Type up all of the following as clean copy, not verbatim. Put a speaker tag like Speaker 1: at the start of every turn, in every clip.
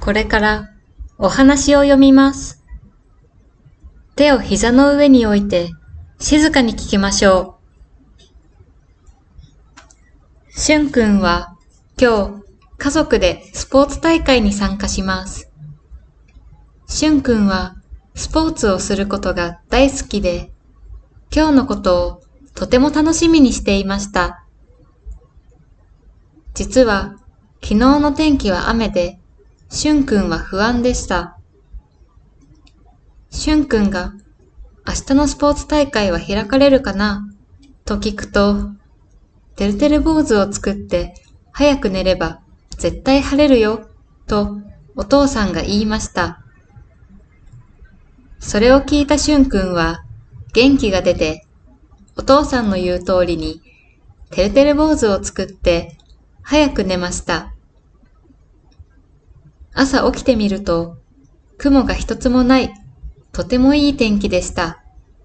Speaker 1: これからお話を読みます。手を膝の上に置いて静かに聞きましょう。しゅんくんは今日家族でスポーツ大会に参加します。しゅんくんはスポーツをすることが大好きで、今日のことをとても楽しみにしていました。実は昨日の天気は雨で、しゅんくんは不安でした。しゅんくんが明日のスポーツ大会は開かれるかなと聞くと、てるてる坊主を作って早く寝れば絶対晴れるよとお父さんが言いました。それを聞いたしゅんくんは元気が出て、お父さんの言う通りにてるてる坊主を作って早く寝ました。朝起きてみると雲が一つもないとてもいい天気でした。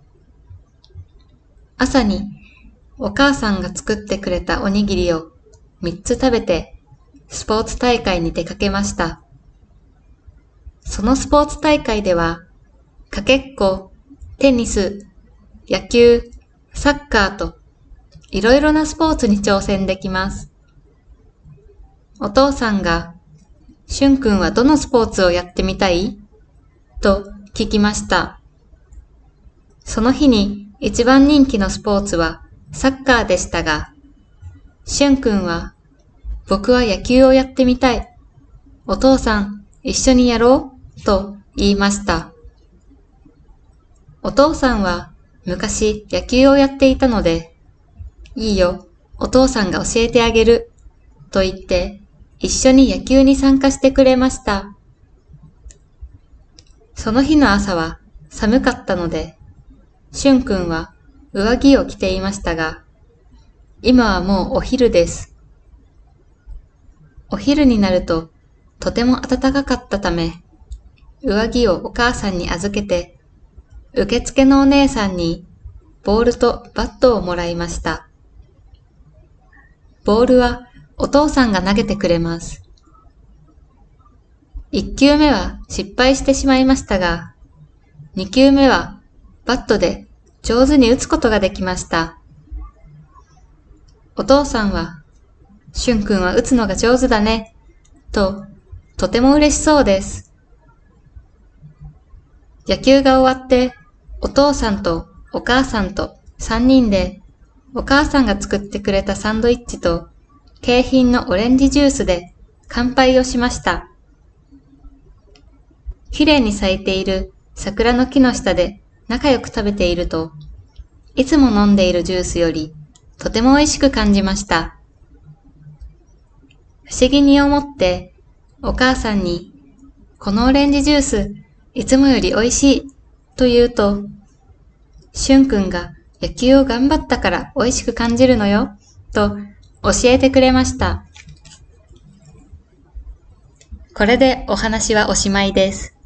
Speaker 1: 朝にお母さんが作ってくれたおにぎりを3つ食べてスポーツ大会に出かけました。そのスポーツ大会ではかけっこ、テニス、野球、サッカーといろいろなスポーツに挑戦できます。お父さんがしゅんくんはどのスポーツをやってみたいと聞きました。その日に一番人気のスポーツはサッカーでしたが、しゅんくんは僕は野球をやってみたい。お父さん一緒にやろうと言いました。お父さんは昔野球をやっていたので、いいよ、お父さんが教えてあげると言って一緒に野球に参加してくれました。その日の朝は寒かったので、しゅんくんは上着を着ていましたが、今はもうお昼です。お昼になるととても暖かかったため、上着をお母さんに預けて、受付のお姉さんにボールとバットをもらいました。ボールはお父さんが投げてくれます。1球目は失敗してしまいましたが、2球目はバットで上手に打つことができました。お父さんは、しゅんくんは打つのが上手だね、とても嬉しそうです。野球が終わって、お父さんとお母さんと3人で、お母さんが作ってくれたサンドイッチと、景品のオレンジジュースで乾杯をしました。綺麗に咲いている桜の木の下で仲良く食べていると、いつも飲んでいるジュースよりとても美味しく感じました。不思議に思ってお母さんに、このオレンジジュースいつもより美味しいと言うと、しゅんくんが野球を頑張ったから美味しく感じるのよと教えてくれました。これでお話はおしまいです。